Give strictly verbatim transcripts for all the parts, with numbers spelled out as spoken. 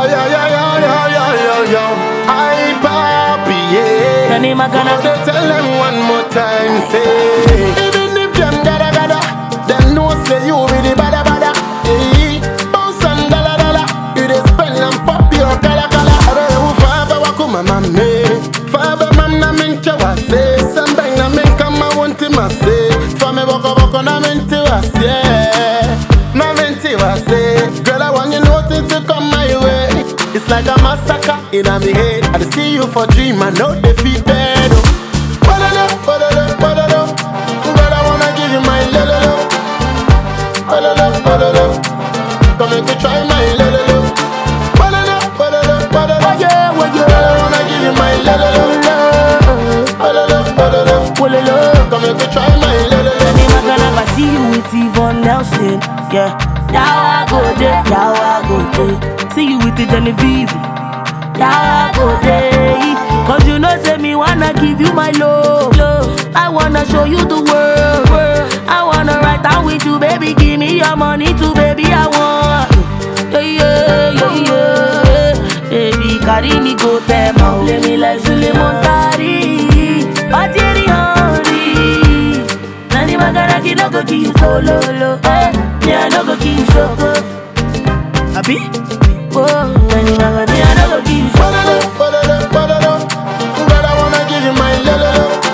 yeah, yeah, yeah, yeah, yeah, yeah, yeah. I papi, yeah. Your name I gonna Go tell them one more time, say. Even if them gada gada, them know say you be the bada bada. Hey, bounce and dala dala, you dey spend and pop your kala kala. Ore ufaba wakuma mame, faba mamna minche wase, sambeng na minka ma wonti mase, fame boko boko na minti wase, na minti wase. Girl, I want you notice you come my way. It's like a massacre in a me head. I see you for dream, I know defeated. Podolo, podolo, podolo. Girl, I wanna give you my lolo. Podolo, podolo. Come make me try my lolo. Podolo, podolo, podolo. Oh yeah, oh yeah. Girl, I wanna give you my lolo. Podolo, podolo. Wololo. Come make me try my lolo. Your name I gonna I see you with Yvonne Nelson. Yeah. Now I go there, now I go there. See you with the Genevieve. Now I go there. Cause you know say me wanna give you my love. I wanna show you the world. I wanna ride down with you, baby. Give me your money too, baby. I want. Yeah, yeah, yeah, yeah. Baby, carry me go tema. Let me like Suleiman Tari. Atieri Henry. Nani magara ki no go ki you kololo. Me I no go ki you shoko. Abi? Oh, nani magara me I no go ki you Podolo, shoko. podolo, podolo. Girl, I wanna give you my lolo.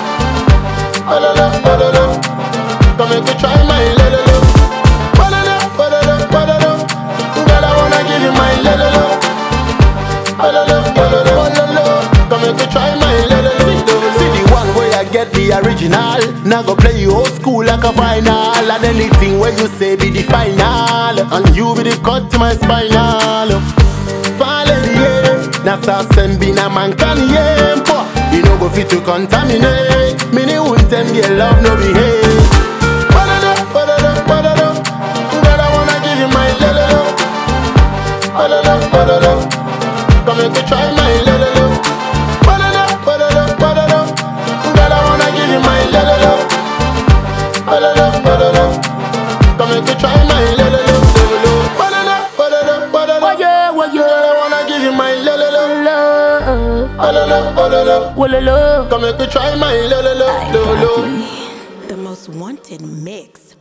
Podolo, podolo. Come make me try my lolo. Podolo, podolo, podolo. Girl, I wanna give you my lolo. Podolo, podolo, podolo. Come make me try my lolo. See the one where I get the original. Now go play you old school like a final. And anything where you say be the final. And you be the cut to my spinal. Falling, yeah. That's how sembina man can yeah. You know go fit to contaminate. Many won't them get love no behave. Podolo, podolo, podolo. Girl, I wanna give you my lolo. Podolo, podolo. Come make me try my lolo. Podolo, podolo, podolo. Girl, I wanna give you my lolo. Podolo, podolo. Come make me try my lolo. Podolo, podolo, podolo. Oh yeah, oh Girl, I yeah. wanna give you my lolo. Love. Ololo, ololo. Wololo. Come make me try my lolo, lolo. The most wanted mix.